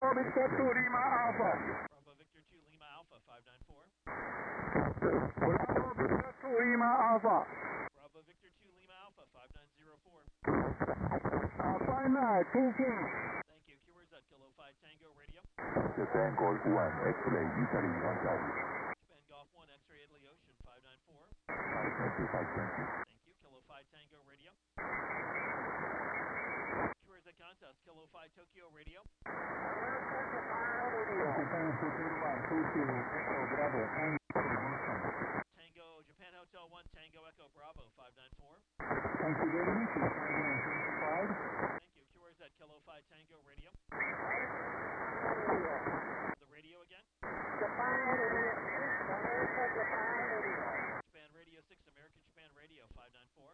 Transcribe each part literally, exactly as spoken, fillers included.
Victor two Lima Alpha. Bravo Victor two Lima Alpha five nine four. Bravo Victor two Lima Alpha. Bravo Victor two Lima Alpha five nine zero four. Uh, five nine two King. Thank you. Q R Z Kilo five Tango Radio. Japan Golf one X-ray Italy contact. Japan Golf one X-ray Italy Ocean five nine four. five twenty, five twenty. Thank you. Kilo five Tango Radio. Q R Z Contest Kilo five Tokyo Radio. Tango Japan Hotel one Tango Echo Bravo five nine four. Thank you very much. Thank you. Q R Z Kilo five Tango Radio. The radio again. Japan Radio six American Japan Radio five nine four.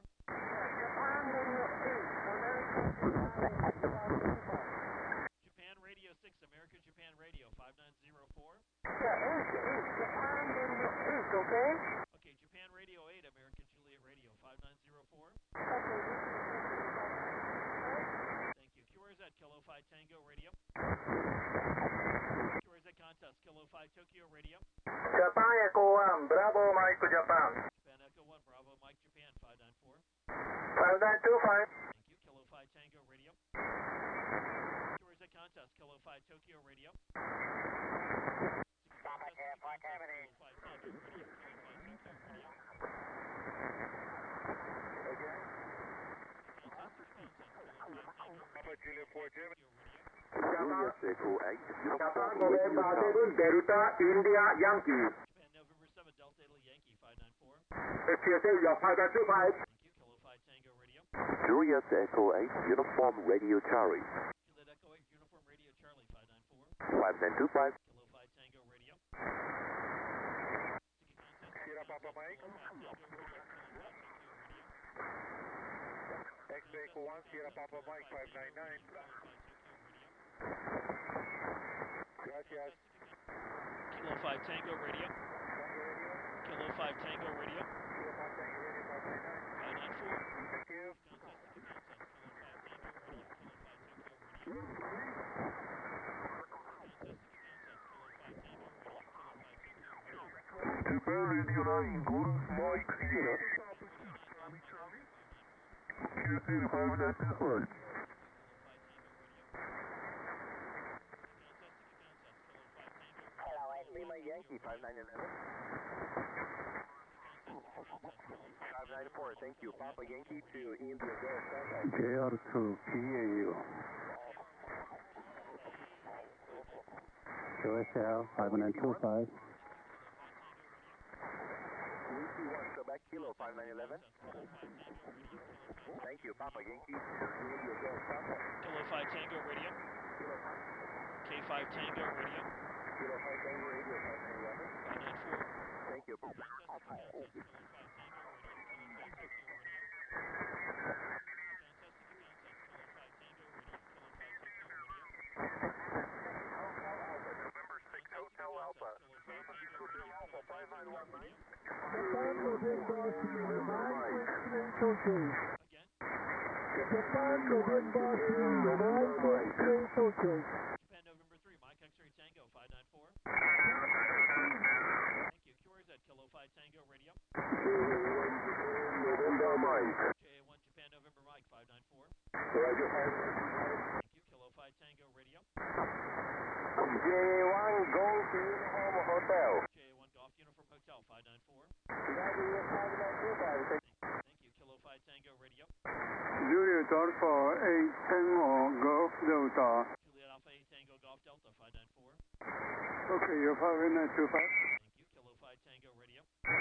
Japan Radio six American Japan Radio five nine zero four. Okay? Okay, Japan Radio eight American Juliet Radio five nine zero four. Thank you. Q R Z Kilo five Tango Radio. Q R Z Contest Kilo five Tokyo Radio. Japan Echo one, Bravo Mike Japan. Japan Echo one Bravo Mike Japan five nine four. five nine two five. Thank you. Kilo five Tango Radio. Q R Z Contest Kilo five Tokyo Radio. Papa Cat, Black Avenue. Kilo five Tango Radio. Kilo five Tokyo Radio. Papa Juliet four Germany. Julius Echo eight Japan Uniform Radio November Charlie. seven Delta India Yankee. Japan November seven Delta Italy Yankee five nine four. T S A five nine two five. Thank you. Kilo five Tango Radio. Julius Echo eight Uniform Radio Charlie. Juliet Echo eight Uniform Radio Charlie five nine four. five nine two five. Kilo five Tango Radio. Sierra Papa Mike. X-Ray Echo one Sierra Papa Mike five nine nine. Gracias. Kilo five Tango Radio. Kilo five Tango Radio. five nine four. Thank you. Japan Radio nine Golf Mike Sierra. Q C five nine two five. Lima Yankee five nine eleven. five nine four, thank you. Papa Yankee to India Golf contact. J R two P A U. Q S L five nine two five. Quebec Kilo five nine eleven. Thank you. Papa Yankee to India Golf contact. Kilo five Tango Radio. K five Tango Radio. Kilo five Tango Radio five nine eleven. five nine four. Thank you. November six Hotel Alpha. Alpha five nine one nine. Again. Japan November three nine three Tokyo. Japan November three Mike X-Ray Tango five nine four. Thank you. Q R Z Kilo five Tango Radio. November Mike. J A one Japan November Mike five nine four. Roger five. Thank you. Kilo five Tango Radio. J one Golf Uniform Hotel. J A one Golf Uniform Hotel five nine four. Thank you. Kilo five Tango Radio. Juliet Alpha eight Tango Golf Delta. Juliet Alpha eight Tango Golf Delta five nine four. Okay, you're five nine two five. Thank you. Kilo five Tango Radio.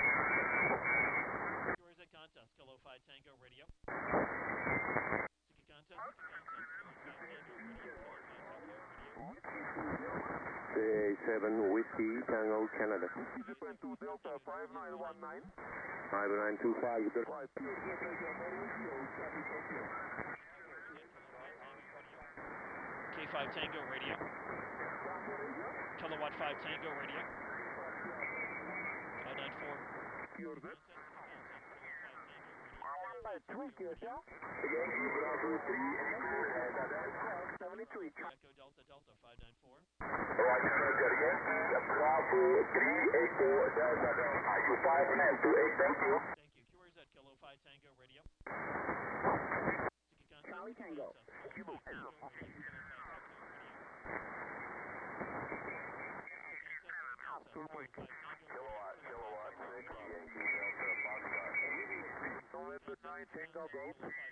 Q R Z Contest Kilo five Tango Radio. Sticky Contest. Sticky Contest. Kilo five Tango Radio. Kilo five Tokyo Radio. J A seven Whiskey Tango Canada. Japan two Delta five nine one nine. five nine two five. K five Tango Radio. Kilowatt five Tango Radio. five nine four. Echo Delta Delta five nine four. two three eight two Delta Delta. You five nine two eight, thank you. Thank you. Q R Z Kilo five Tango Radio. Sticky contest. Charlie Tango. Kilo five Tango Radio. Kilo five Tokyo Radio. Kilowatt, kilowatt, six, Yankee Delta, Foxtrot. November nine, Tango, go.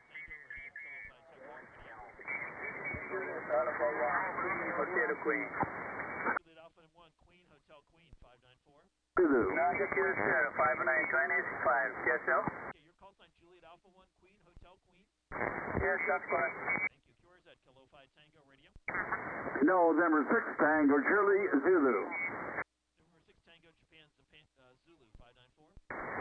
Hotel Queen. Juliet Alpha and one, Queen, Hotel Queen, five nine four. Zulu. Nine five nine twenty five. Yes, sir. Okay, your call sign Juliet Alpha one, Queen, Hotel Queen. Yes, that's fine. Thank you. Q R Z Kilo five Tango Radio. November six Tango Charlie Zulu. November six Tango Japan, Japan uh, Zulu, five nine four.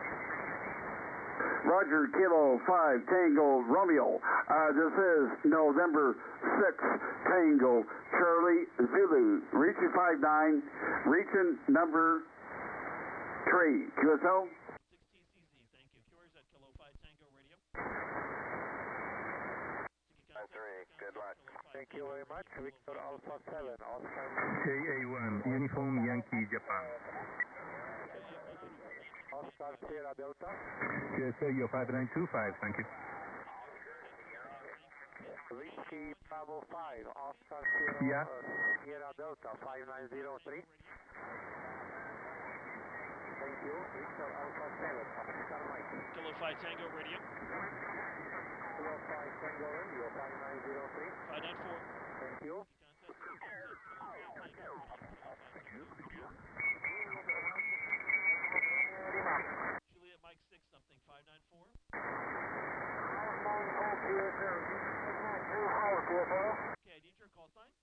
Roger, Kilo five Tango Romeo. Uh, this is November six Tango Charlie Zulu. Reaching five nine, reaching number three. Q S O? six T C Z, thank you. Q R Z Kilo five Tango Radio. Nine three, good luck. Thank you very much. Victor Alpha seven, Oscar. K A one, Uniform Yankee Japan. Oscar Sierra Delta. J S A five nine two five, thank you. Whiskey Bravo five, Oscar Sierra, Yeah. uh, Sierra Delta, five nine zero three. Thank you. Victor Alpha seven, Oscar Mike. Kilo five Tango Radio. Kilo five Tango Radio, five nine zero three. five nine four. Thank you. Juliet Mike six something, five nine four. Okay, I need your call sign.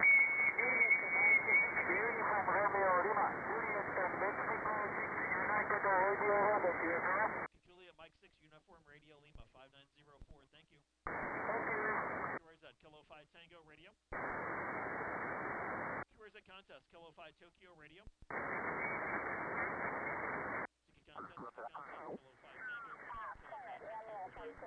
Juliet Mike six Uniform Radio Lima, five nine zero four, thank you. Q R Z Kilo five Tango Radio. Q R Z Contest, Kilo five Tokyo Radio. Sticky Contest, Sticky Contest, Kilo five Tango Radio, Kilo five Tokyo Radio. Sticky Contest, Sticky Contest, Kilo five Tango Radio, Kilo five Tokyo Radio.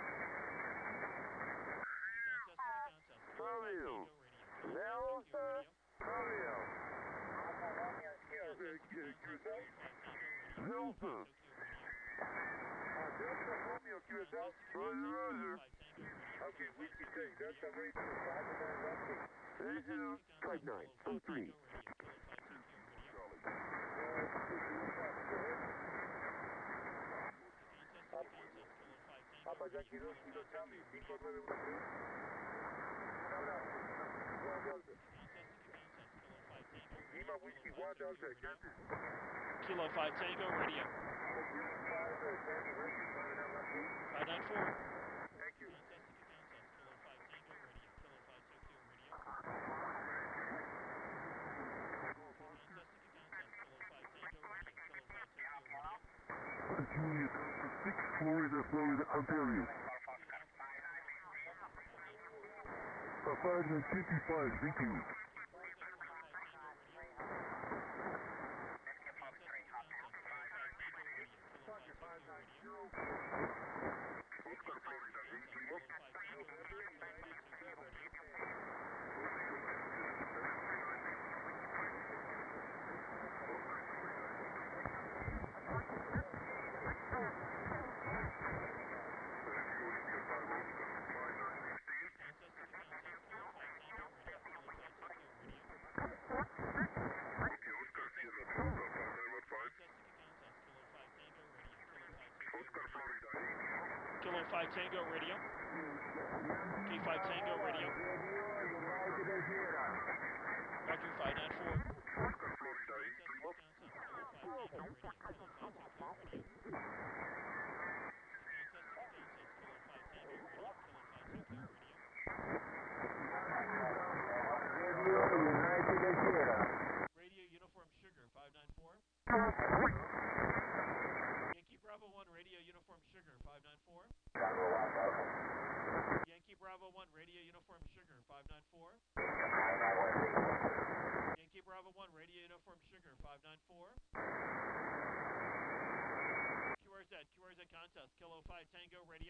Okay, Whiskey six, Delta Radio, five nine two three. Papa Yankee dos, Kilo Charlie, cinco nueve uno tres. Un abrazo. One Delta. Lima Whiskey, one Delta, Kansas. Kilo five Tango Radio. five nine four. Thank you. Juliet six, Florida, Florida, Ontario. five nine fifty-five, thank you. Kilo five Tango Radio. K five Tango Radio. Roger five nine four. Radio Uniform Sugar five nine four. Yankee Bravo one Radio Uniform Sugar five nine four. Yankee Bravo one Radio Uniform Sugar five nine four. Yankee Bravo one Radio Uniform Sugar five nine four. Q R Z Q R Z Contest Kilo five Tango Radio.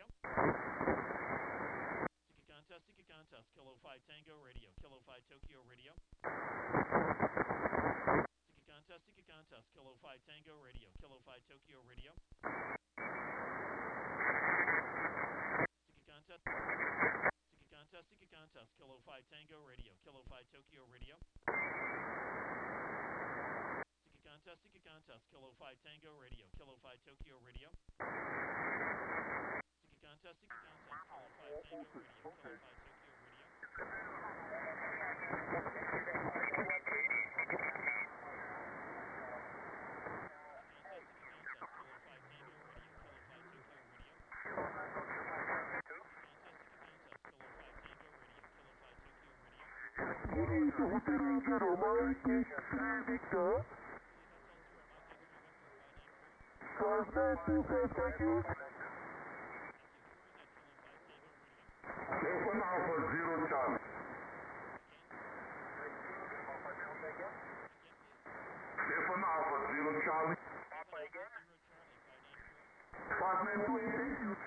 Sticky Contest Sticky Contest Kilo five Tango Radio, Kilo five Tokyo Radio. Sticky Contest Sticky Radio. Sticky contest, sticky contest, Kilo five Tango Radio, Kilo five Tokyo Radio. Sticky contest, sticky contest, Kilo five Tango Radio, Kilo five Tokyo Radio. Listen Alpha Zero Charlie. Listen Alpha Zero Charlie. five nine two eight, thank you.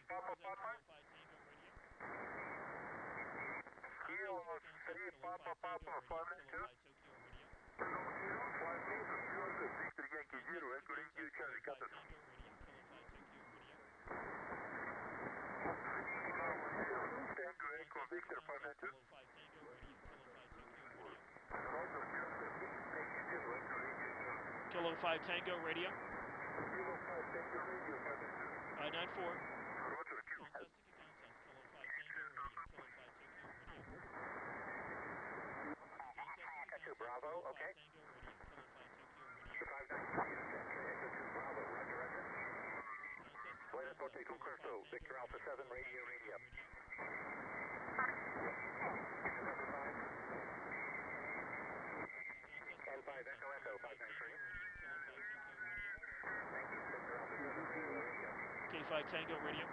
Kilo three Papa Papa five nine two. Victor Yankee Zero, Echo Radio Charlie, got this. Tango Echo Victor five nine two. Kilo five Tango Radio. five nine four. Roger, Q. Echo Bravo, okay. five nine two, Echo two Bravo, roger, roger. Latest Potato Crystal, Victor Alpha seven, radio, radio. N five Echo Echo, five nine three. Thank you, Victor Alpha seven, radio, radio. K five Tango Radio.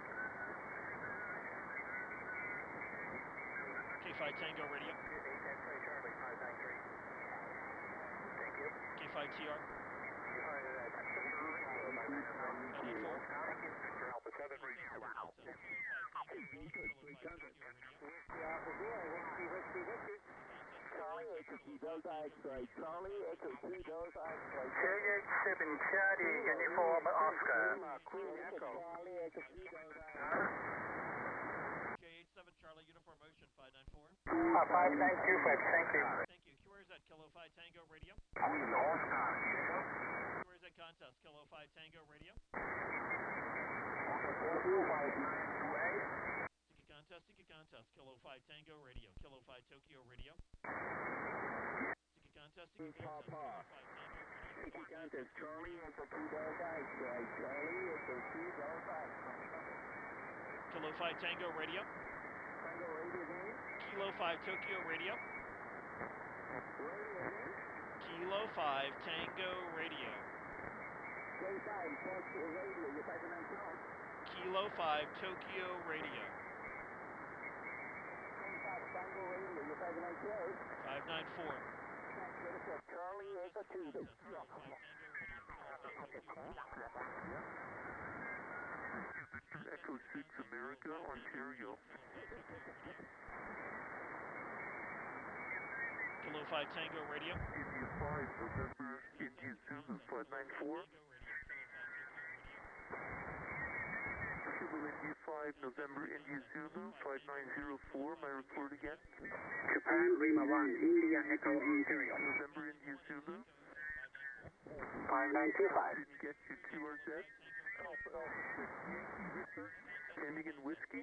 K five Tango Radio. eight X-ray Charlie, five nine three. Thank you. K five T R. Victor Alpha seven, radio. Charlie, Echo two Delta X-ray. Charlie, Echo two Delta X-ray. J H seven Charlie, Uniform Oscar. Queen Echo. Charlie, Echo two Delta J H seven Charlie Uniform Motion five nine four. Uh, five nine two five, thank you. Thank you. Q R Z Kilo five Tango Radio. Queen Oscar. Q R Z contest Kilo five Tango Radio. two five nine two eight. Sticky contest, sticky contest Kilo five Tango Radio, Kilo five Tokyo Radio. Sticky contest, sticky contest Kilo five Tango Radio. Sticky contest Charlie, Echo two Delta X-ray. Charlie, Echo two Delta X-ray. Kilo five Tango Radio. Tango radio game. Kilo five Tokyo Radio. Radio game. Kilo five Tango Radio. J five Tokyo radio, you're five nine two. Kilo five Tokyo Radio. Tango radio, you're five nine two. five nine four. Charlie, Echo two. Echo six America, Ontario. Kilo five Tango Radio. India five November, India Zulu five nine four. Zulu India five November, India Zulu five nine zero four. My report again. Japan, Lima one, India Echo Ontario. November, India Zulu. five nine two five. Didn't get you. Q R Z. Sending in whiskey.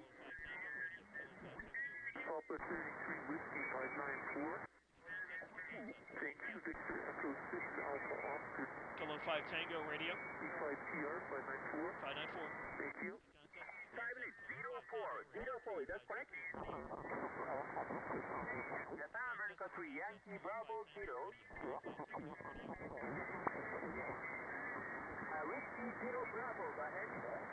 Papa thirty-three Whiskey five nine four. Thank you, Victor Echo six Alpha Oscar. Kilo five Tango Radio. E five T R five nine four. five nine four. Thank you. five minutes, zero four, zero four, that's correct? Japan, America three, Yankee Bravo Zero. Uh, Whiskey Zero Bravo, go ahead.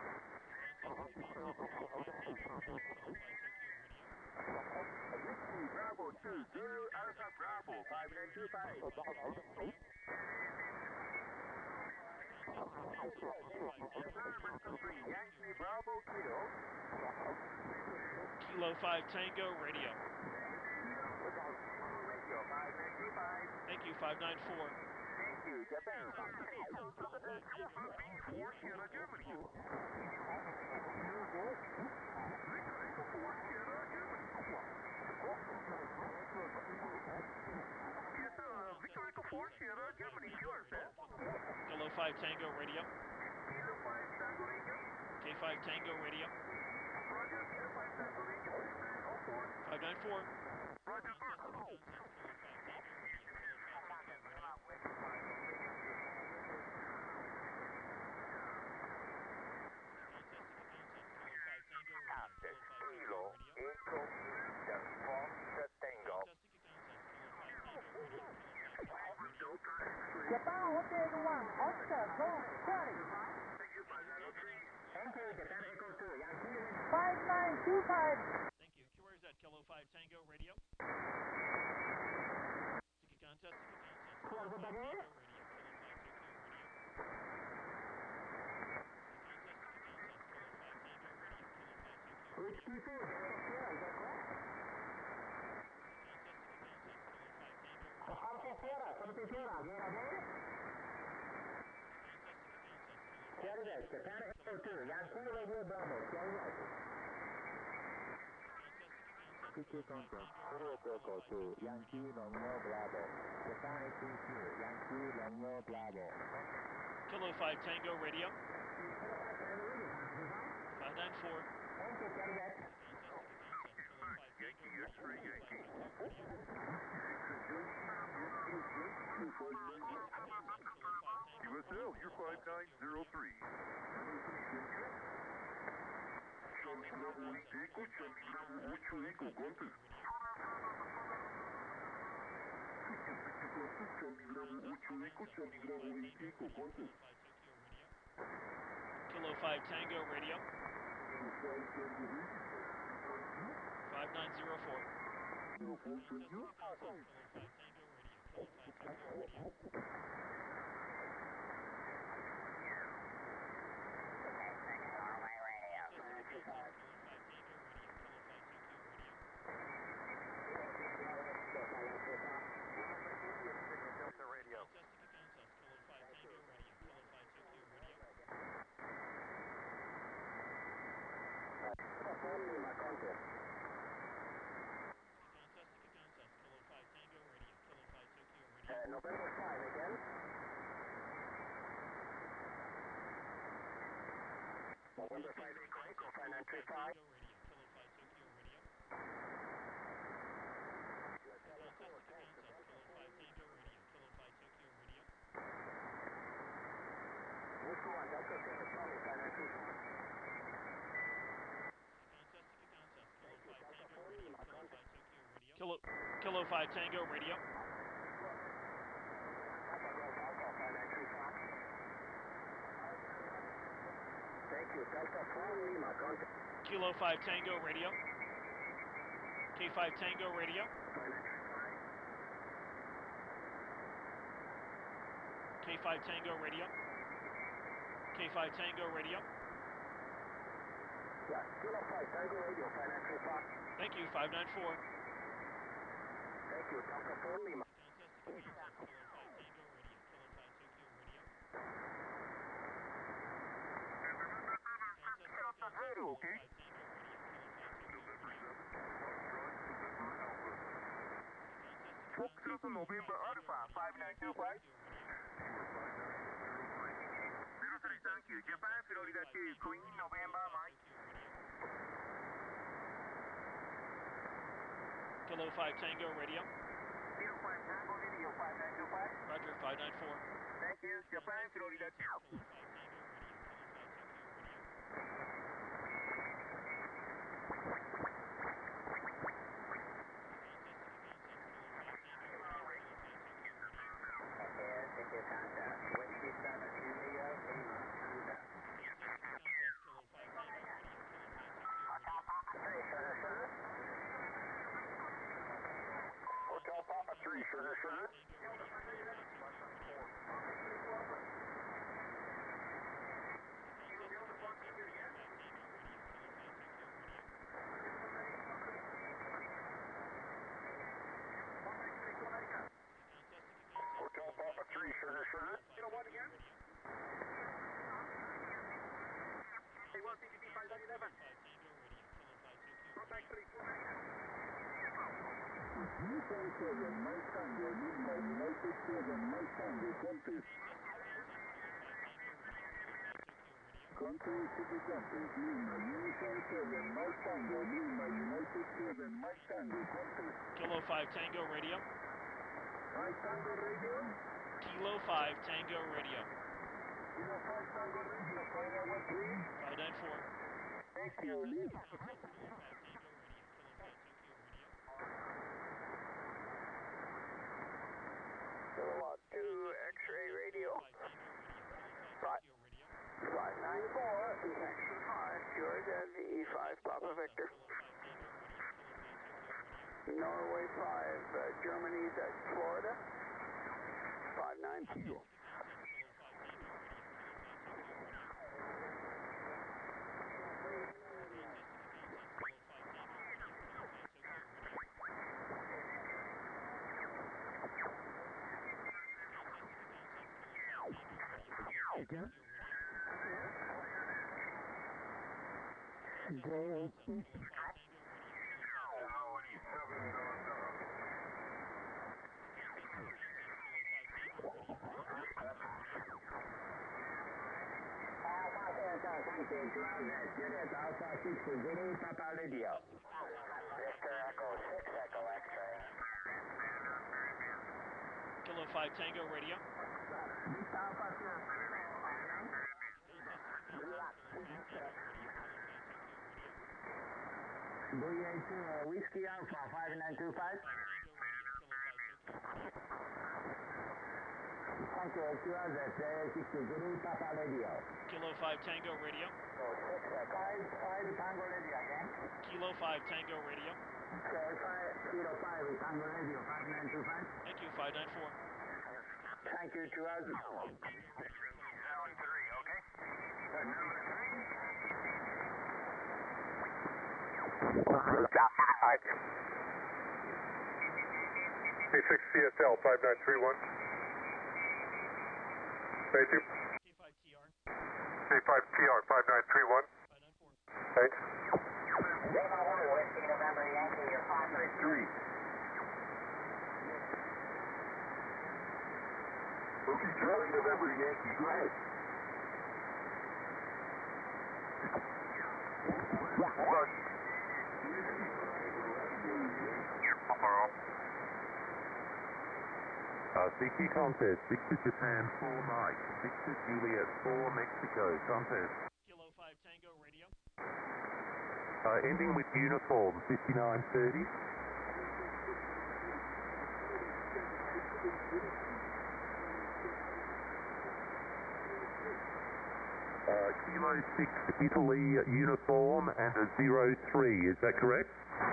Whiskey Bravo two, Zero Alpha Bravo, five nine two five. Yankee Bravo Kilo. Kilo five Tango Radio. Radio five nine two five. Thank you, five nine four. Thank you, Japan. four Sierra Germany. four Sierra Germany. four Sierra, Germany, you are set. Kilo five Tango Radio. Kilo five Tango Radio. K five Tango Radio. Roger, Kilo five Tango Radio, five nine four. Roger, Kilo Echo Indian Fox Tango. Japan Hotel one, Oscar, Golf, Charlie. Thank you, Japan Echo two, Yankee. five nine two five. Thank you. Where is that? Kilo five Tango Radio. Ticket contest, ticket contest. Kilo five Tango Radio. Kilo five Tokyo Radio. Whiskey four, Delta Sierra, is that correct? Alpha Sierra, seventy Sierra, you're again? Cherry Red, Japan Echo two, Yankee Radio Bravo, Cherry Red. Ticket contest, Cherry Echo two, Yankee Romeo Bravo, Japan Echo two, Yankee Romeo Bravo. Kilo five Tango Radio. five nine four. Thank you, Cherry Red. Yankee X-ray Yankee. U S L, you're five nine zero three. Kilo five Tango Radio. five nine zero four. Kilo five Tango Radio. Kilo five Tango Radio. November five again. November five Echo Echo five nine three five. Whiskey one Delta Sierra Charlie five nine three five. Kilo Kilo five Tango Radio. Thank you. Delta four Lima, contact. Kilo five Tango Radio. K five Tango Radio. K five Tango Radio. K five Tango Radio. Yeah, Kilo five Tango Radio, five nine three five. Thank you, five nine four. Thank you. Delta four Lima. Okay. Fox November Alpha five nine two five. zero three thank you. Japan Florida two, Queen November Mike. Kilo five Tango Radio. zero five Tango Radio five nine two five. Roger, five nine four. Thank you. Japan Florida two. Hotel Papa three, sugar, sugar. Hotel Papa three, sugar, sugar. You know what again? Hey, one P P P five nine eleven. Contact three four nine. Kilo five Tango Radio. Kilo five Tango Radio. five nine four. Kilowatt two X-ray radio. five nine four, X five, George and the E five Papa Victor. Norway five, uh, Germany, that's Florida. five nine two. Kilo five Tango Radio. Whiskey Alpha five nine two five. Thank you, Q R Z six zero Papa Radio. Kilo five Tango Radio. five five Tango Radio again. Kilo five Tango Radio. Kilo five Tango Radio five nine two five. Thank you, five nine four. Thank you, Q R Z. Zone three, okay? Number three. K six C S L five nine three one. Thank you. K five T R. K five T R five nine three one. five nine four. Thanks. Whiskey November Yankee, you're five six three. Okay, Charlie November Yankee, go ahead. Uh, Victor contest, Victor Japan four Mike, Victor Juliet four Mexico contest. Kilo five Tango Radio. Uh, ending with uniform fifty-nine thirty. Uh, Kilo six Italy uniform and a zero three, is that correct?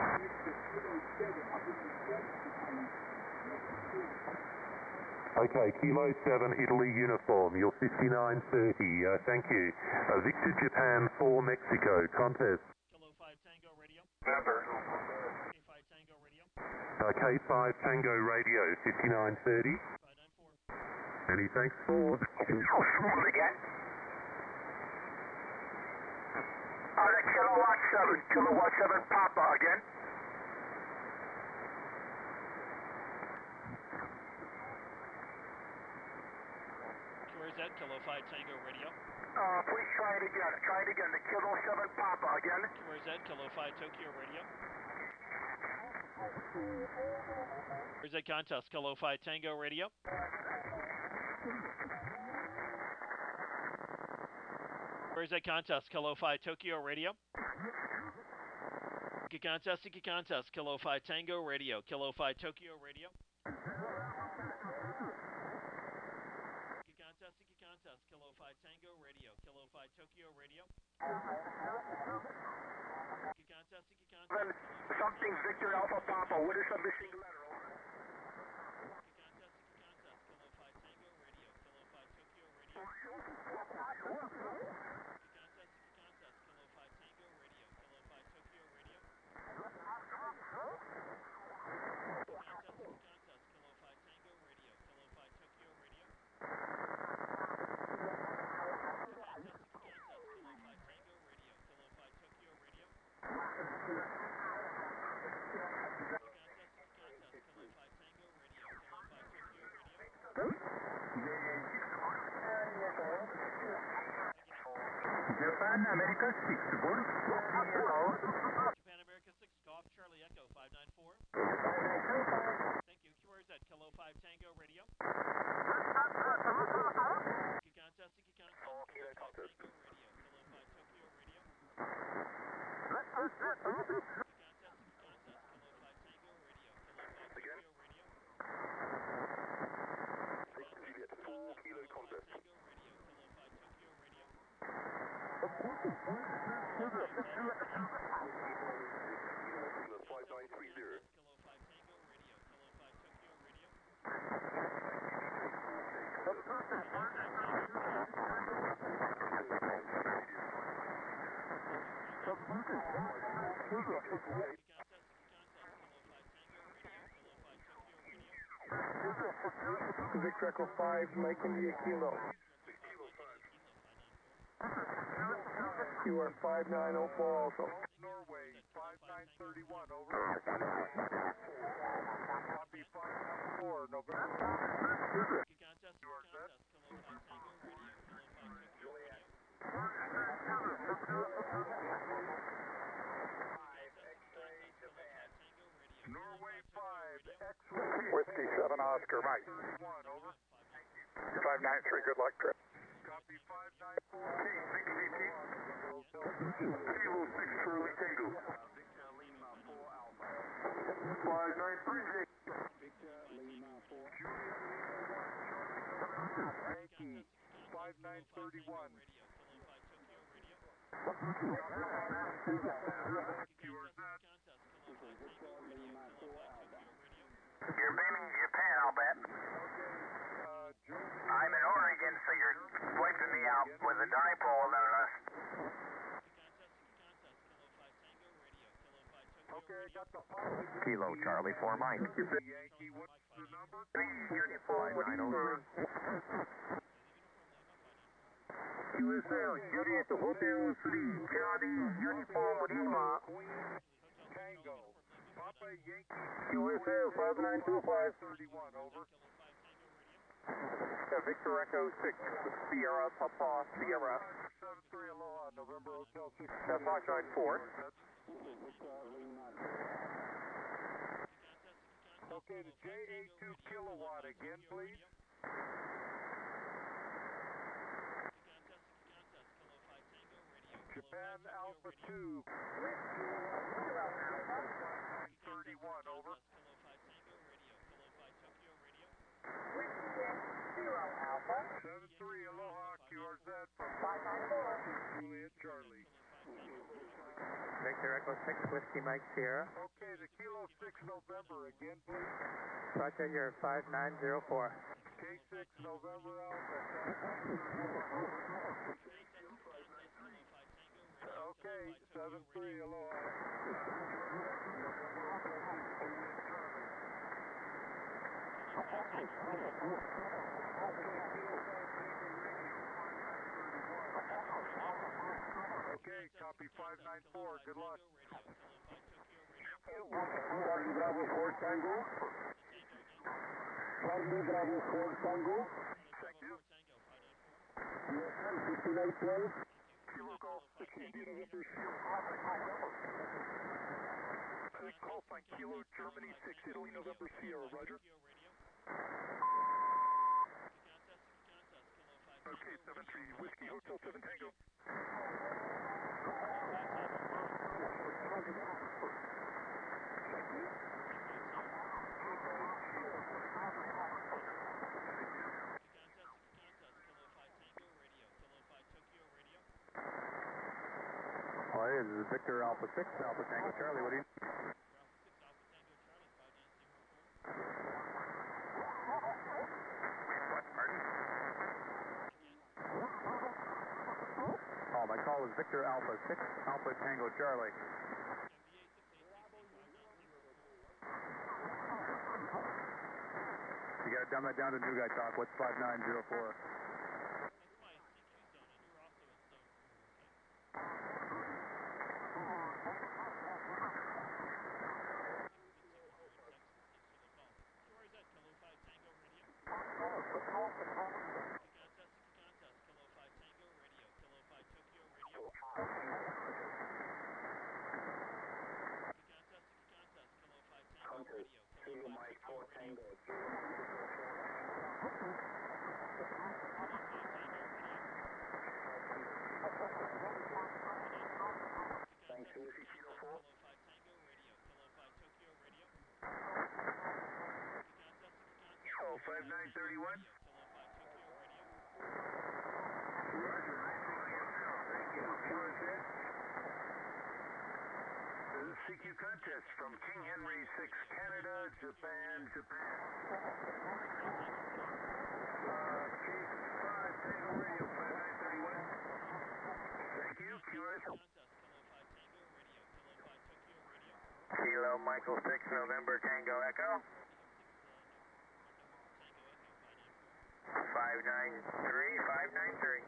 Okay, Kilo seven Italy uniform, you're fifty-nine thirty, uh, thank you. Uh, Victor Japan four Mexico contest. Kilo five Tango Radio. Number. K five Tango Radio. Uh, K five Tango Radio, fifty-nine thirty. five nine four. Many thanks for... Again. Uh, the kilowatt seven, kilowatt seven Papa again. Q R Z Kilo five Tango Radio. Uh, please try it again. Try it again. The Kilo seven Papa again. Q R Z Kilo five Tokyo Radio. Q R Z contest Kilo five Tango Radio. Q R Z contest Kilo five Tokyo Radio. Iki contest, Iki contest Kilo five Tango Radio. Kilo five Tokyo Radio. Iki contest, Iki contest Kilo five Tango Radio. Kilo five Tokyo Radio. Iki contest, Iki contest. Something Victor Alpha Papa. What is the missing letter? Japan America six, Golf, Japan America six, Golf, Charlie Echo five nine four. Thank you. Q R Z, Kilo five Tango Radio. Seeking contest, seeking contest, Kilo five Tango Radio, Kilo five Tokyo Radio. Seeking contest, seeking contest, Kilo five Tango Radio, Kilo five Tokyo Radio. Seeking contest, Kilo five Tango Radio, Kilo five Tokyo Radio. five nine three zero. Kilo five Tango Radio, Kilo five Tokyo Radio. Victor Echo five, making the Kilo. You are five nine oh four also. Norway, five nine three one, over. Copy five nine four, November. Seeking contest, seeking contest, Kilo five Tango Radio, Kilo five Tokyo Radio. Norway five, X-ray. Whiskey seven Oscar, Mike. one, over. five nine three, good luck trip. Copy five nine four. Kilo six, Charlie Tango. five nine three zero. Yankee, five nine three one. You're beaming Japan, I'll bet. I'm in Oregon, so you're wiping me out with a dipole, no less. Okay, got the Kilo Charlie four, Mike. Yankee, what's the number? Uniform, what do you want? U S L, Juliet Hotel three, Charlie, Uniform, Lima. Tango, Papa Yankee, U S L five nine two five. thirty-one, over. Victor Echo six, Sierra, Papa, Sierra. seven three Aloha, November Hotel six. That's five nine four. Okay, the J A two kilowatt again, please. Japan Alpha two. thirty-one, over. seven three Aloha, Q R Z from Juliet Charlie. Victor Echo six, Whiskey Mike Sierra. Okay, the Kilo six November again, please. Roger, you're five nine zero four. K six November Alpha. Okay, seven three Aloha. Okay, copy five nine four, good luck. Charlie Bravo four Tango. Charlie Bravo four Tango. Thank you. fifty-nine twelve. Kilo Golf sixteen November. Golf on Kilo, Germany six, Italy, November Sierra, Roger. Okay, seven three, Whiskey Hotel seven Tango. Hi, this is Victor Alpha six, Alpha Tango Charlie, what do you need? Oh, my call is Victor Alpha six, Alpha Tango Charlie. You gotta dumb that down to new guy talk, what's five nine zero four? Thanks, Whiskey Kilo four. Oh, five nine thirty-one. Roger, nice flying yourself. Thank you. Q S S. This is C Q contest from King Henry six, Canada, Japan, Japan. Uh, Chief five, Tango Radio, five nine thirty-one. Thank you, Q S S. Kilo Michael six, November, Tango Echo. five nine three, five nine three.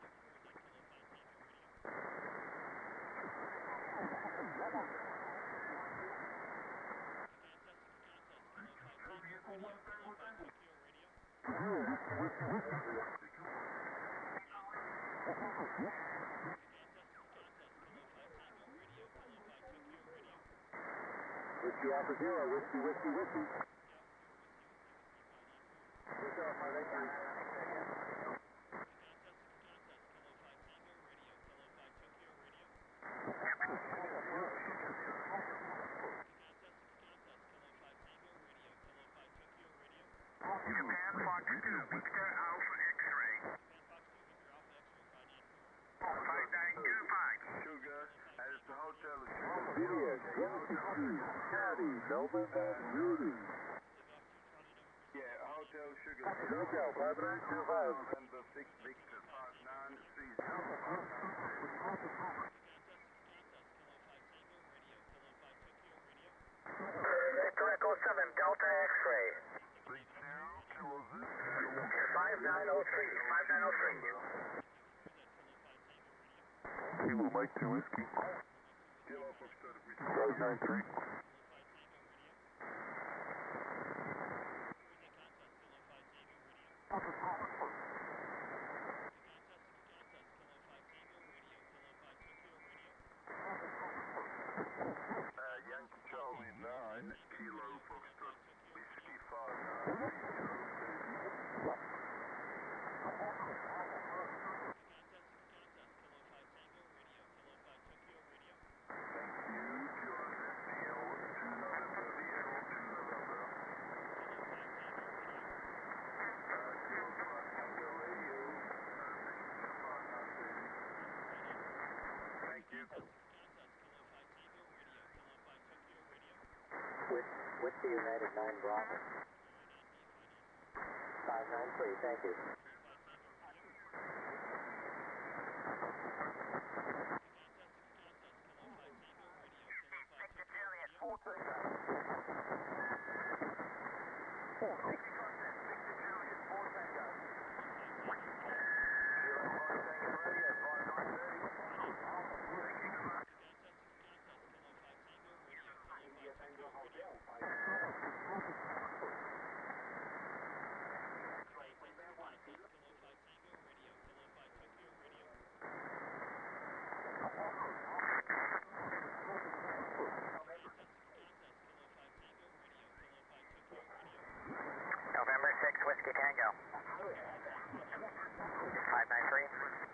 Whiskey Alpha Zero, Whiskey, Whiskey, Whiskey. Whiskey Alpha, thank you. Japan Fox two, Victor Alpha X-ray. five nine two five. Sugar, as the hotel is Juliet, Caddy, November, Rudy. Yeah, Hotel Sugar. Hotel, five nine two five. November six, Victor, five nine three zero. Victor Echo seven, Delta X-ray. five nine oh three, five nine oh three. Kilo Mike two Whiskey. Kilo Foxtrot, five nine three. Uh, Yankee Charlie nine, Kilo Foxtrot, Whiskey five nine three zero. Whiskey United nine Bravo. five nine three, thank you. Victor Juliet fourteen. sixty contact, Victor Juliet four Tango. Kilo five Tango Radio, five nine thirty. Thank you, good luck. India Tango Hotel, five nine November six, Whiskey Tango. five nine three.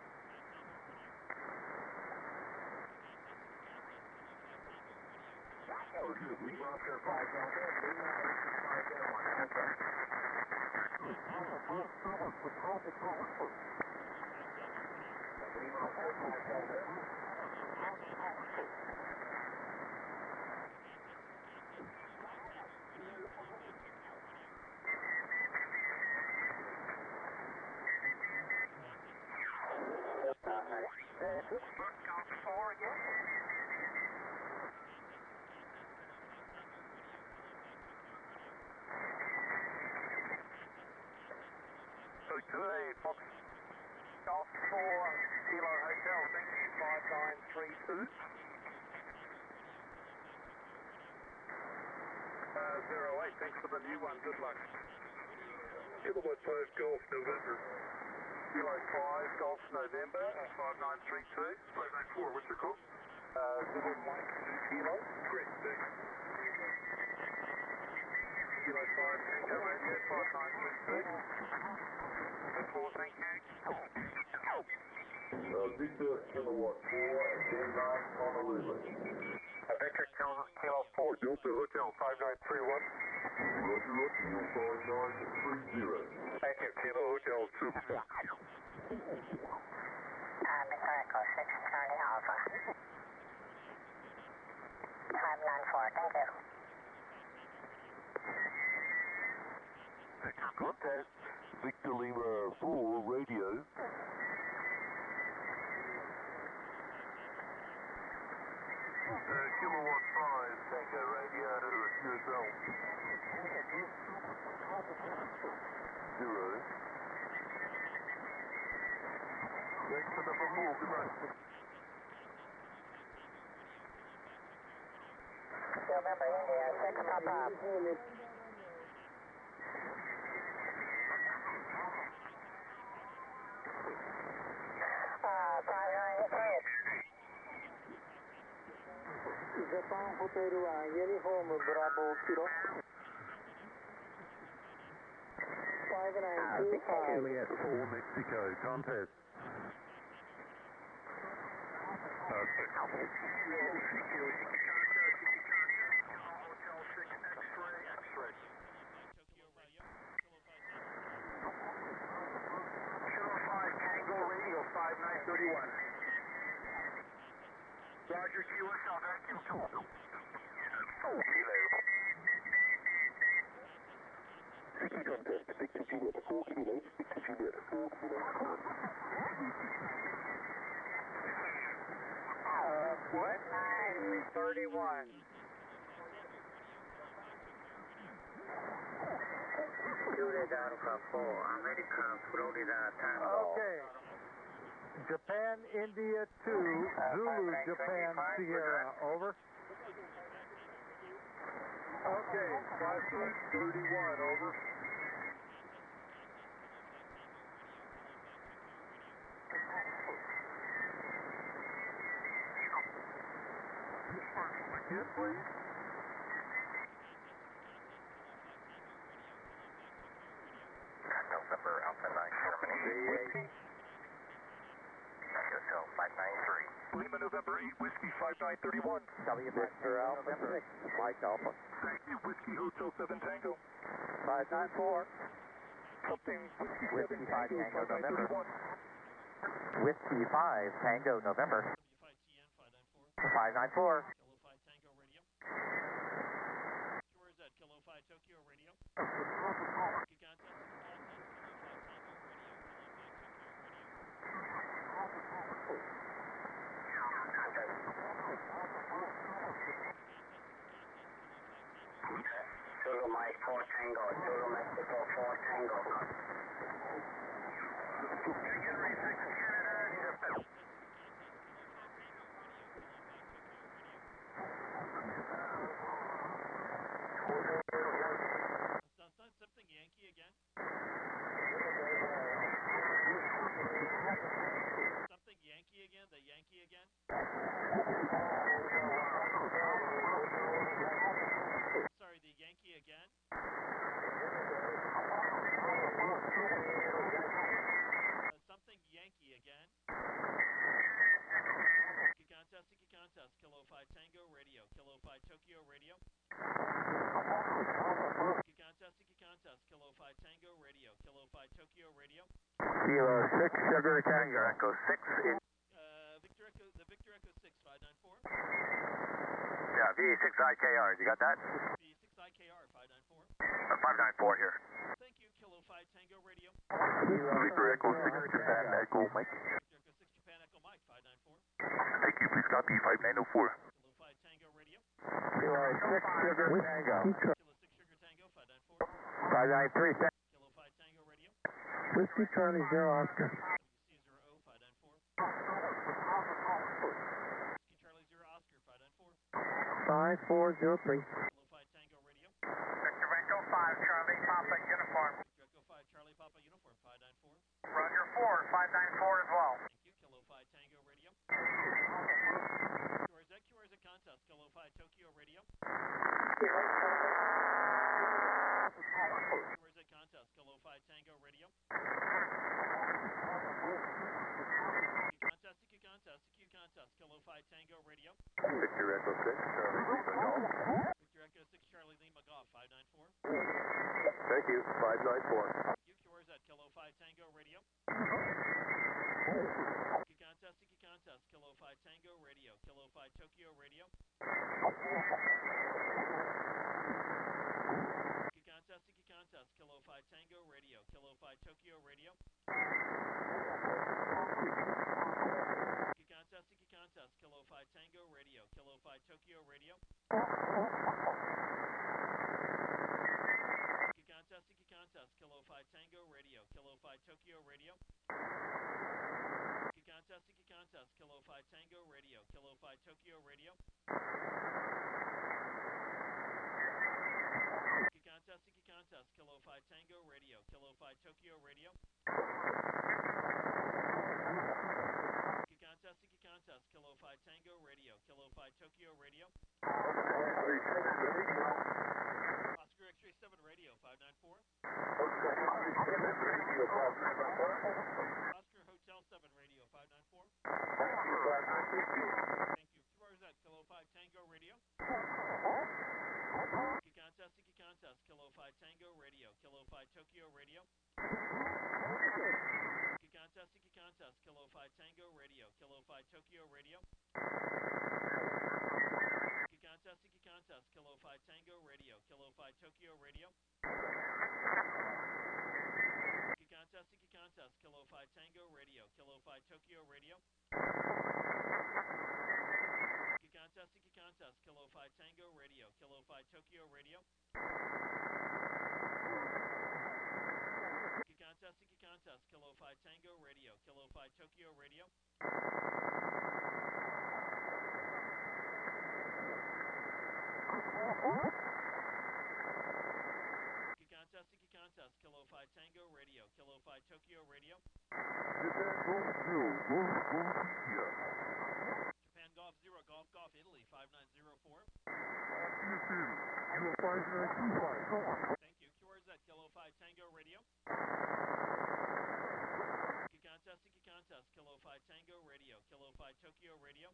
Oscar five Delta, five Delta one Alpha. Lima four five Delta. Delta four again. Okay, Fox Golf four, Kilo Hotel, thank you, five nine three two. Uh, zero eight, thanks for the new one, good luck. Kilowatt five Golf November. Kilo five, Golf November, uh, five nine three two. five nine four, what's your call? Uh, Zulu Mike two Kilo. Great, thanks. Kilo five Tango Radio, five nine three three. four, thank you. Uh, Victor Kilowatt four, ten nine Honolulu. Uh, Victor Kilo, Kilo four, Delta Hotel five nine three one. Roger, Roger, five nine three zero. Thank you, Kilo Hotel two. Uh, Victor Echo six Charlie Alpha. five nine four, thank you. Victor contact, Victor Lima four radio. Uh, Kilowatt five Tango Radio, U S L. Zero. Thanks for number four, good night. November India six Papa. Uh, five nine three. Japan Hotel uh, Uniform Bravo Kilo. five nine two five. Juliet four Mexico contest. Uh, five nine three one. Roger, Q S L, thank you. Kilo. Contest, Victor Juliet four Kilo, Victor Juliet four Kilo. Uh, one nine thirty-one. Juliet Alpha four, America, Florida, Tango. Okay. Japan, India two, Zulu, Japan, Sierra, over. Okay, five nine thirty-one, over. Again, please. November Alpha nine Germany. Hotel five nine three. Lima November eight Whiskey five nine three-one. W Victor Alpha six, Mike Alpha. Thank you, Whiskey Hotel seven Tango. five nine four. Something Whiskey Whiskey seven five Tango, Tango five nine November. three-one. Whiskey five Tango November. W five T N five nine four. five nine four. Kilo five Tango Radio. Where is that? Kilo five Tokyo Radio. Good contest. Zulu Mike four Tango, Zulu Mexico four Tango. January six Canada, Japan. Something Yankee again. Something Yankee again. The Yankee again. Sorry, the Yankee again. Uh, something Yankee again. Good contest, good contest. Kilo five Tango Radio. Kilo five Tokyo Radio. Good contest, good contest. Kilo five Tango Radio. Kilo five Tokyo Radio. Kilo six Sugar Tango. Echo six in. Uh, Victor Echo, the Victor Echo six five nine four. Yeah, V six I K R, you got that? V six I K R five nine four. Uh, five nine four here. Thank you, Kilo five Tango Radio. Victor Echo six Japan Echo Mike. Victor Echo six Japan Echo Mike five nine four. Thank you, please copy five nine zero four. Kilo five Tango Radio. Kilo six Sugar Tango. Kilo six Sugar Tango five nine four. five nine three. Kilo five Tango Radio. Whiskey Charlie Zero Oscar. W C zero O five nine four. Whiskey Charlie Zero Oscar five nine four. five four zero three. Kilo five Tango Radio. Victor Echo five Charlie Papa Uniform. Victor Echo five Charlie Papa Uniform five nine four. Roger four, five nine four as well. Thank you, Kilo five Tango Radio. Q R Z, Q R Z contest, Kilo five Tokyo Radio. Radio. Contest, Q contest, Q contest, Kilo five Tango Radio. Victor Echo six, Charlie Lima Golf. Victor Echo six, Charlie Lima Golf, five nine four. Thank you, five nine four. Q Q R Z, Kilo five Tango Radio. Q contest, Q contest, Kilo five Tango Radio, Kilo five Tokyo Radio. Q contest, Q contest, Kilo five Tango Radio, Kilo five Tokyo Radio. Q contest, Q contest, Kilo five Tango Radio, Kilo five Tokyo Radio. Q contest, Q contest, Kilo five Tango Radio, Kilo five Tokyo Radio. Q contest, Q contest, Kilo five Tango Radio, Kilo five Tokyo Radio. Q contest, Q contest, Kilo five Tango Radio, Kilo five Tokyo Radio. Q contest, Q contest, Kilo five Tango Radio, Kilo five Tokyo Radio. Oscar X-ray seven Radio, five nine four. Oscar Hotel seven Radio, five nine four. Thank you. Q R Z, Kilo five Tango Radio. Q contest, Q contest, Kilo five Tango Radio, Kilo five Tokyo Radio. Q contest, Q contest, Kilo five Tango Radio, Kilo five Tokyo Radio. Q contest, Q contest, Kilo five Tango Radio, Kilo five Tokyo Radio. Q contest, Q contest, Kilo five Tango Radio, Kilo five Tokyo Radio. Q contest, Q contest, Kilo five Tango Radio, Kilo five Tokyo Radio. Q contest, Q contest, Kilo five Tango Radio, Kilo five Tokyo Radio. Q contest, Q contest, Kilo five Tango Radio, Kilo five Tokyo Radio. Japan Golf Zero Golf Golf Italy five nine zero four. Thank you. Q R Z Kilo five Tango Radio. Q contest, Q contest, Kilo five Tango Radio, Kilo five Tokyo Radio.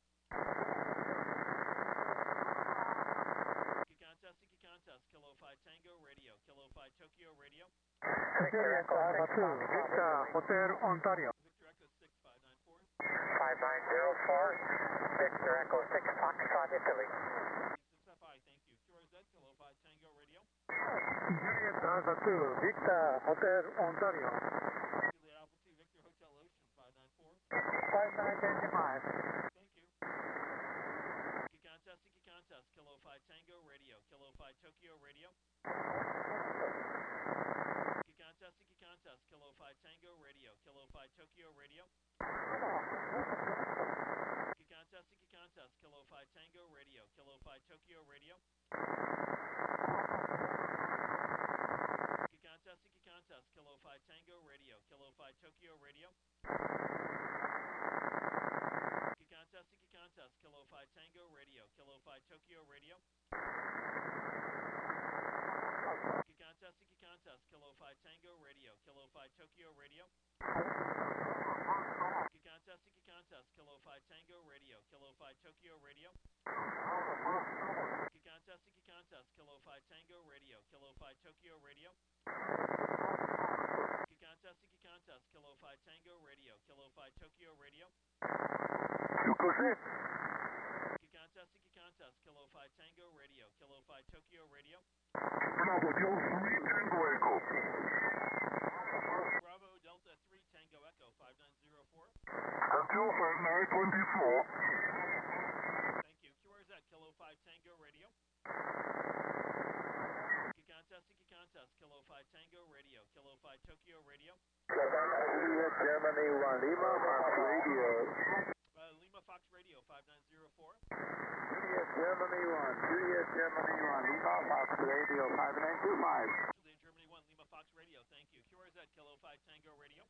Q contest, Q contest, Kilo five Tango Radio, Kilo five Tokyo Radio. Victor Echo two, Victor Hotel Ontario. Victor Echo six five nine four. five nine zero four, Victor Echo six Foxtrot Italy. six F I, thank you. Q R Z Kilo five Tango Radio. Juliet Alpha two, Victor Hotel Ontario. Juliet Alpha two, Victor Hotel Ocean five nine four. five nine five. Thank you. Q contest, Q contest, Kilo five Tango Radio, Kilo five Tokyo Radio. Q contest, Q contest, Kilo five Tango Radio, Kilo five Tokyo Radio. Q contest, Q contest, Kilo five Tango Radio, Kilo five Tokyo Radio. Q contest, Q contest, Kilo five Tango Radio, Kilo five Tokyo Radio. Q contest, Q contest, Kilo five Tango Radio, Kilo five Tokyo Radio. Q contest, Q contest, Kilo five Tango Radio, Kilo five Tokyo Radio. Q contest, Q contest, Kilo five Tango Radio, Kilo five Tokyo Radio. Q contest, Q contest, Kilo five Tango Radio, Kilo five Tokyo Radio. Q contest, Q contest, Kilo five Tango Radio, Kilo five Tokyo Radio. Q contest, Q contest, Kilo five Tango Radio, Kilo five Tokyo Radio. Bravo Delta three Tango Echo five nine zero four. Thank you. Q R Z Kilo five Tango Radio. Q contest, Q contest, Kilo five Tango Radio, Kilo five Tokyo Radio. Juliet Germany one, Lima Fox Radio. Uh, Lima Fox Radio five nine zero four. Juliet Germany one, Juliet Germany one, Lima Fox Radio five nine two five. Juliet Germany one, Lima Fox Radio, thank you. Q R Z Kilo five Tango Radio.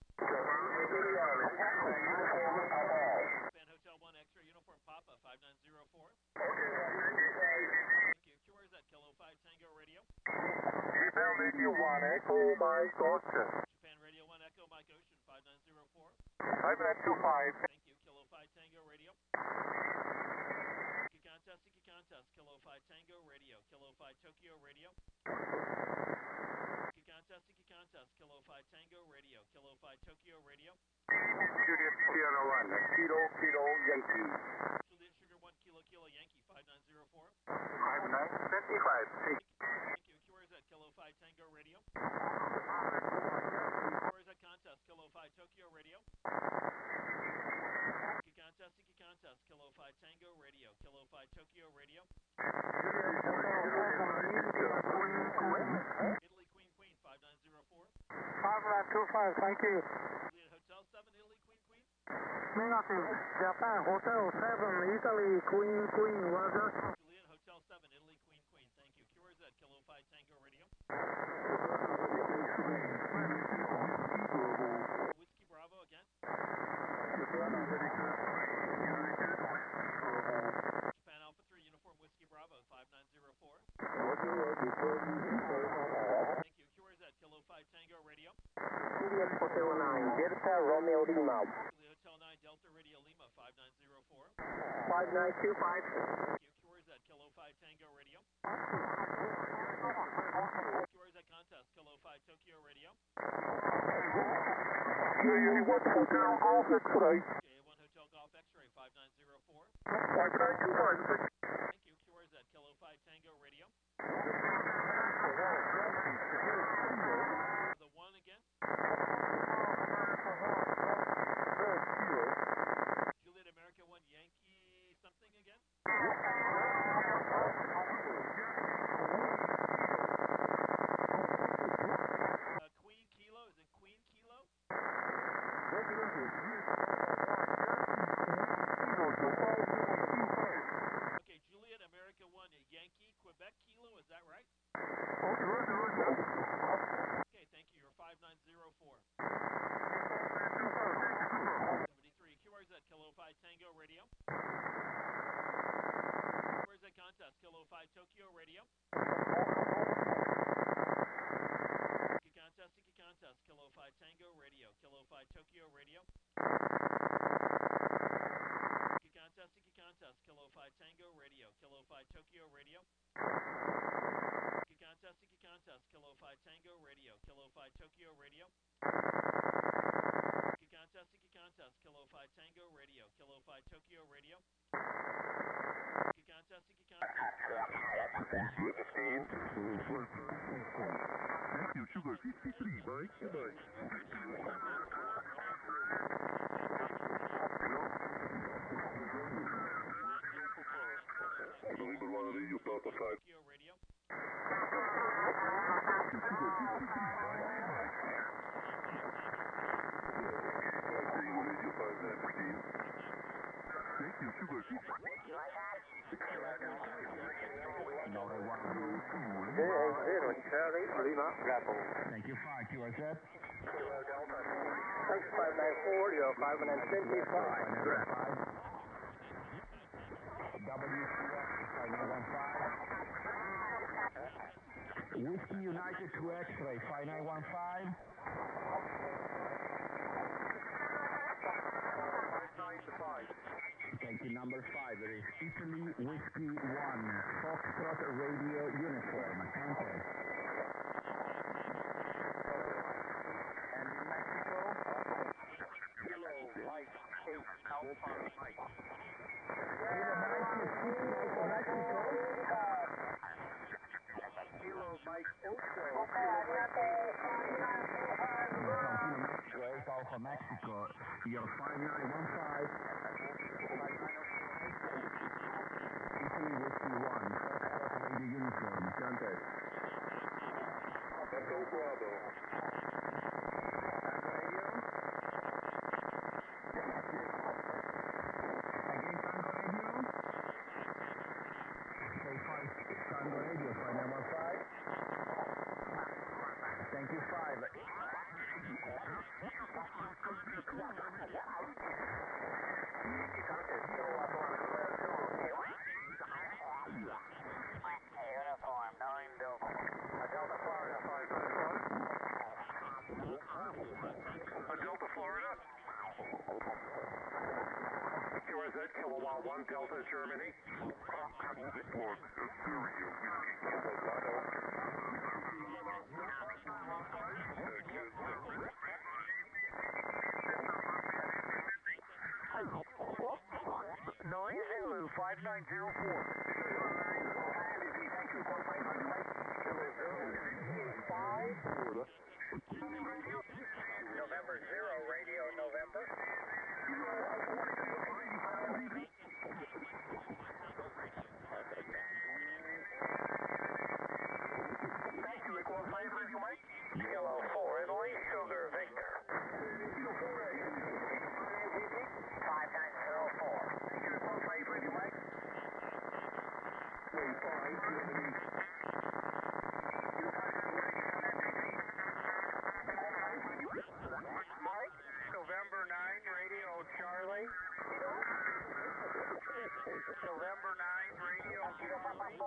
Fan Hotel one X-ray Uniform Papa five nine zero four. Thank you. Q R Z Kilo five Tango Radio. Japan Radio one, Echo Mike Austin. Japan Radio one seven at two five. Thank you. Kilo five Tango Radio. Seeking contest, seeking contest. Kilo five Tango Radio. Kilo five Tokyo Radio. Seeking contest, seeking contest. Kilo five Tango Radio. Kilo five Tokyo Radio. Juliet Sierra one, Kilo Kilo Yankee. Juliet Sugar one Kilo Kilo Yankee five nine zero four. five nine fifty-five. Thank you. Q R Z Kilo five Tango Radio. Q R Z contest Kilo five Tokyo Radio. Seeking contest, seeking contest. Kilo five Tango Radio. Kilo five Tokyo Radio. Italy Queen Queen five nine zero four. five nine two five, thank you. Juliet Hotel seven Italy Queen Queen. Negative, Japan Hotel seven, Italy, Queen, Queen, Roger. Juliet Hotel seven Italy Queen Queen. Thank you. Q R Z Kilo five Tango Radio. Whiskey Bravo again. Japan Alpha three Uniform Whiskey Bravo five nine zero four. Thank you. Q R Z Kilo five Tango Radio. Juliet Hotel nine, Delta Romeo Lima. Juliet Hotel nine Delta Radio Lima five nine zero four. five nine two five. Thank you. Q R Z Kilo five Tango Radio. Q R Z contest Kilo five Tokyo Radio. Juliet one Hotel Golf X-Ray. J one Hotel Golf X-Ray five nine zero four. five nine two five. Thank you. Q R Z Kilo five Tango Radio. The one again. Juliet America one Yankee something again. Uh, Queen Kilo, is it Queen Kilo? Okay, Juliet America one Yankee Quebec Kilo, is that right? Okay, thank you. You're five nine zero four. seventy-three. Q R Z Kilo five Tango Radio. Q R Z contest Kilo five Tokyo Radio. Seeking contest, seeking contest Kilo five Tango Radio. Kilo five Tokyo Radio. Seeking contest, seeking contest Kilo five Tango Radio. Kilo five Tokyo Radio. Seeking contest, seeking contest Kilo five Tango Radio. Kilo five Tokyo Radio. Seeking contest, seeking contest Kilo five Tango Radio. Kilo five Tokyo Radio. Seeking contest, seeking contest. Thank you, Sugar fifty-three, bye. Goodbye. Tokyo Radio. Thank you, Sugar fifty-three. zero Charlie Lima Bravo. Thank you, five, Q R Z. Thanks five nine four, you're five nine fifty-five. W C X five nine one five. Whiskey United two X-Ray five nine one five. Thank you, number five. It is Italy Whiskey one, Foxtrot Radio Uniform. Contest. And in Mexico, Kilo Mike eight Alpha Mike. Kilo Mike Ocho. Great Alpha Mexico. You're five nine one five. Italy Whiskey one, Foxtrot Radio Uniform. Contest. Echo Bravo. Again, Tango Radio. Say five, Tango Radio, five nine one five. Thank you, five. Uniform nine Delta. Delta Florida five nine one. is that Kilowatt one Delta Germany? One Asteria Whiskey Colorado. Nine Zulu five nine zero four. November zero radio November. Kilo four Italy Sugar Victor. five nine zero four. November nine radio Charlie. November nine radio Charlie.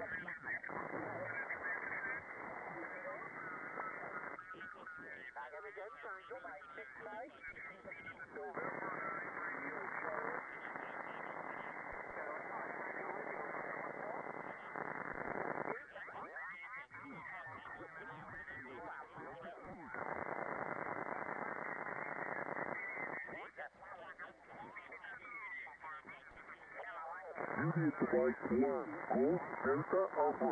Unit device one, Golf Delta Alpha.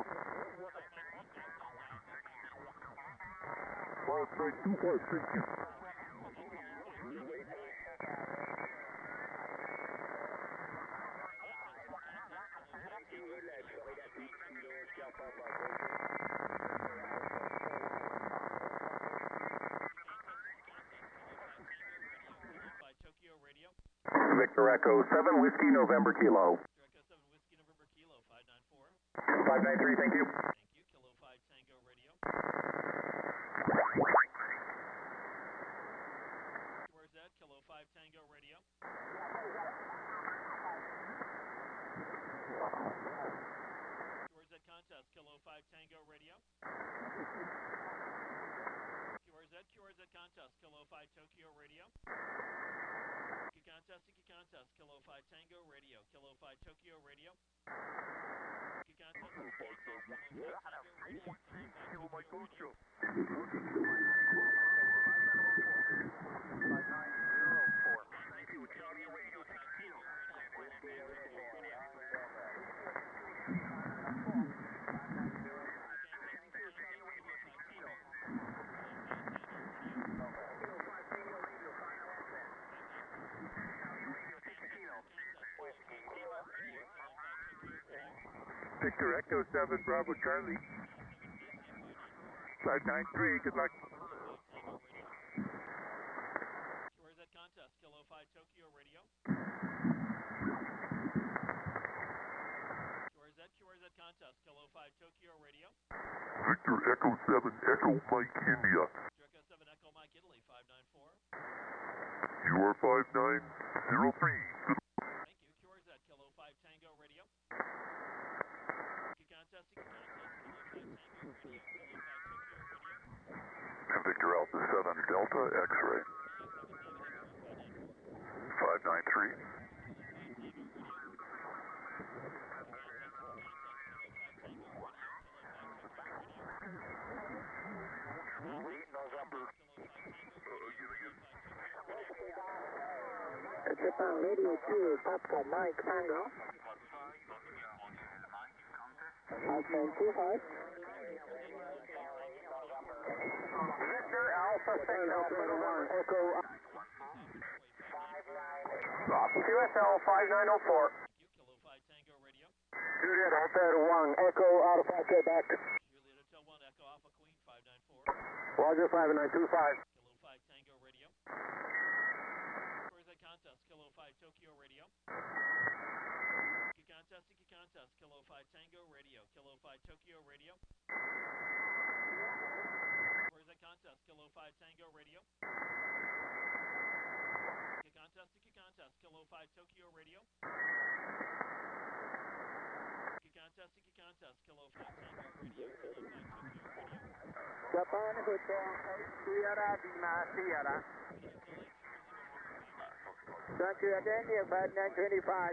five nine two five, thank you. Tokyo Radio. Victor Echo seven Whiskey November Kilo. Echo seven Whiskey November Kilo five nine four. five nine three, thank you. Thank you. Kilo five Tango Radio. Where's that? Kilo five Tango Radio. Where's that contest? Kilo five Tango Radio. Where's that? Where's that contest? Kilo five Tokyo Radio. Key contest, key contest. Kilo five Tango Radio. Kilo five Tokyo Radio. Key contest, key contest. Kilo five Tango Radio. Kilo five Tokyo Radio. Victor Echo seven Bravo Charlie. five nine three, good luck. Where's that contest? Kilo five Tokyo Radio. Where's that? Where's that contest? Kilo five Tokyo Radio. Victor Echo seven Echo Mike India. Echo seven Echo Mike Italy five nine four. You are five nine zero three. Good luck. Thank you. Where's that? Kilo five Tango Radio. Key contest, key contest. Kilo five Tango Radio. Kilo five Tokyo Radio. And Victor Alpha seven Delta X-ray. five nine three. Japan Radio two, Papa Mike Tango. five nine two five. Victor Alpha six Alpha November Echo. Q S L five nine zero four. Kilo five Tango Radio. Juliet Alpha one Echo Alpha Quebec. Juliet Hotel one Echo Alpha Queen five nine four. Roger five nine two five. Kilo five Tango Radio. Where's that contest? Kilo five Tokyo Radio. Key contest, key contest. Kilo five Tango Radio. Kilo five Tokyo Radio. Where's that contest? Kilo five Tango Radio. Key contest, key contest. Kilo five Tokyo Radio. Key contest, key contest. Kilo five Tango Radio. Kilo five Tokyo Radio. Japan Hotel eight Sierra Lima Sierra. Thank you again, yeah, five nine twenty-five.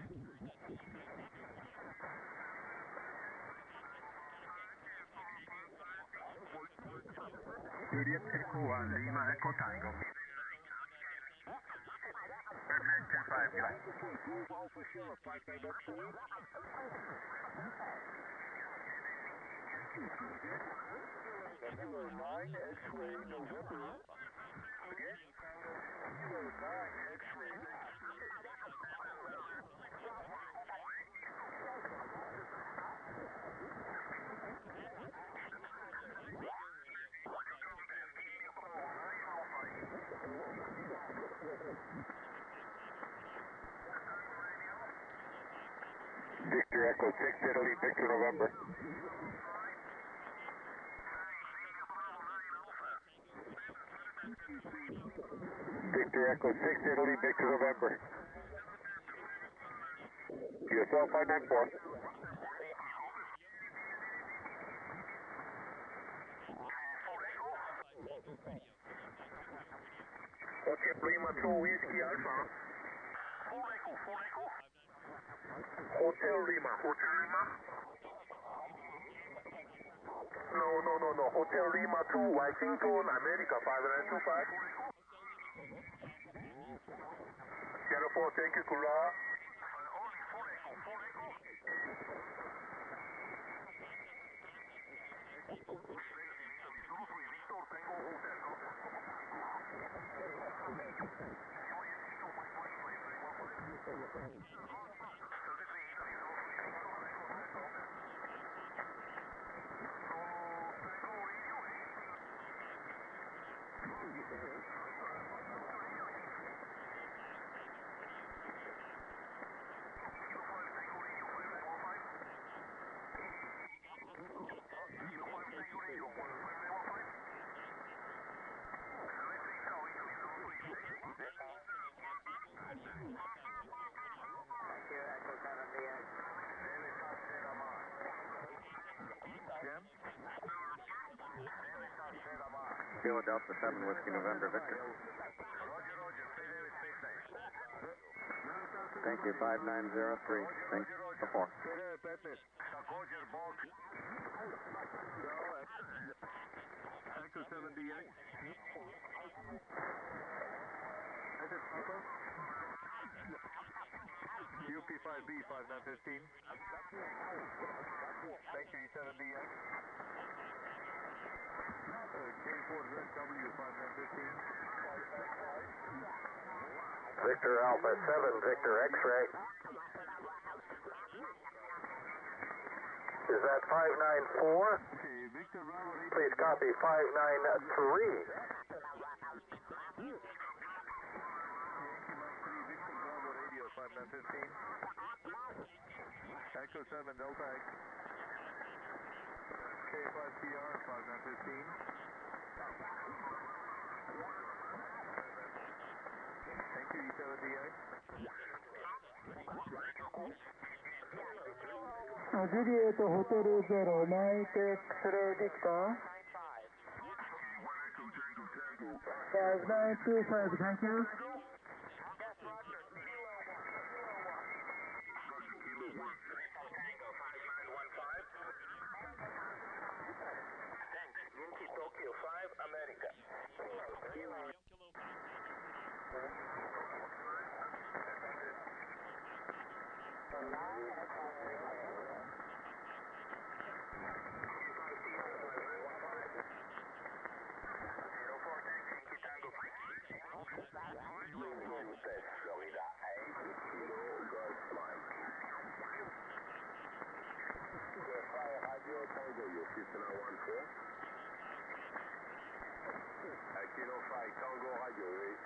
Juliet Echo one, Lima Echo Tango. November nine, X-ray, November. Again? November nine, X-ray, Victor Echo six, Italy, Victor November. Victor Echo six, Italy, Victor November. U S L five nine four. Hotel Lima two Whiskey Alpha. Hotel Lima, Hotel Lima. No, no, no, no. Hotel Lima two, Washington, America five nine two five. Sierra four, thank you, Kula. Philadelphia seven Whiskey November, Victor. Thank you, five nine zero three. Thanks for four. Echo seven D X. U P five B five nine fifteen. Thank you, E seven D X. K four Z W five nine fifteen. Victor Alpha seven, Victor X-ray. Is that five nine four? Okay, Victor Bravo. Please copy five nine three. Victor Bravo Radio five nine fifteen. Echo seven Delta X. K five T R five nine fifteen. Thank you, E seven D X. Juliet Hotel Zero, Mike X-ray Victor. five nine two five, thank you.